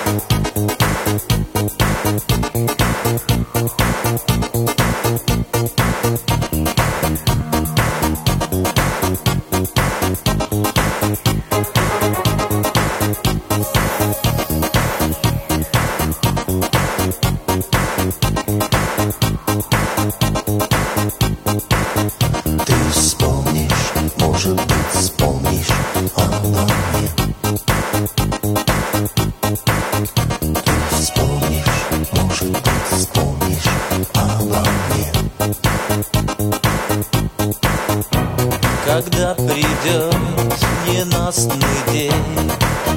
Когда придет ненастный день,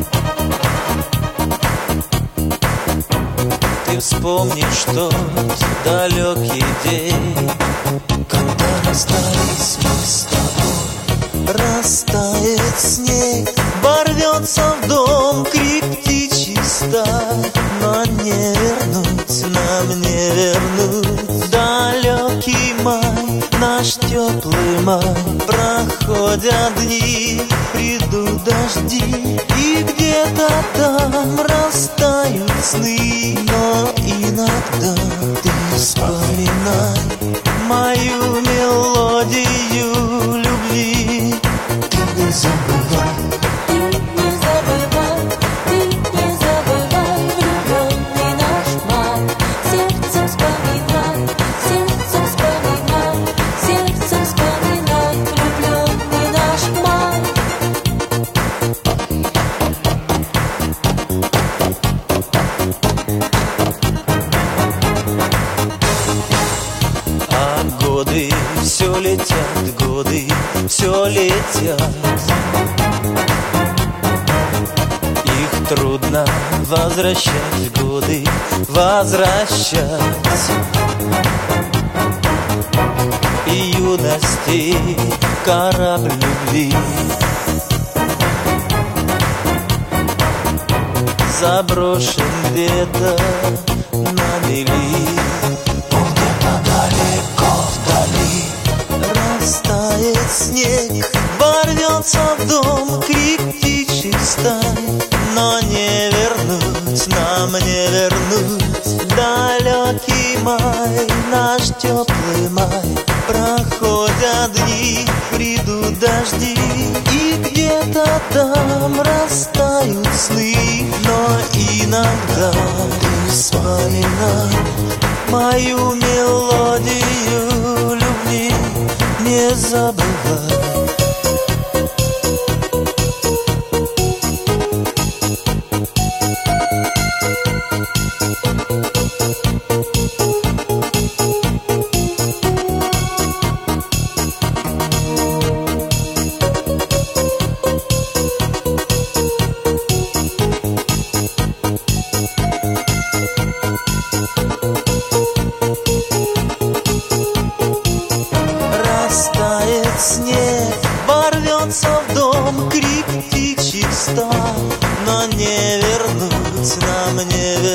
ты вспомнишь тот далекий день, когда расстались мы с тобой. Растает снег, ворвется в дом крик птичий стай, но не вернуть, нам не вернуть далекий май, наш теплый май. Проходят дни, придут дожди, и где-то там растают сны. Но иногда ты вспоминай мою мелодию любви. Ты не забывай, влюбленный наш май. Сердцем вспоминай, сердцем вспоминай, сердцем вспоминай, влюбленный наш май. А годы все летят, годы все летят. Их трудно возвращать, годы возвращать. И юности корабль любви заброшен где-то на мели. Где-то далеко вдали растает снег, ворвется в дом крик птичий стай, но не вернуть, нам не вернуть далекий май, наш теплый май. Проходят дни, придут дожди, и где-то там растают сны. Но иногда ты вспоминай мою мелодию любви, не забывай. Растает снег, ворвется в дом крик птичий стай, но не вернуть, нам не вернуть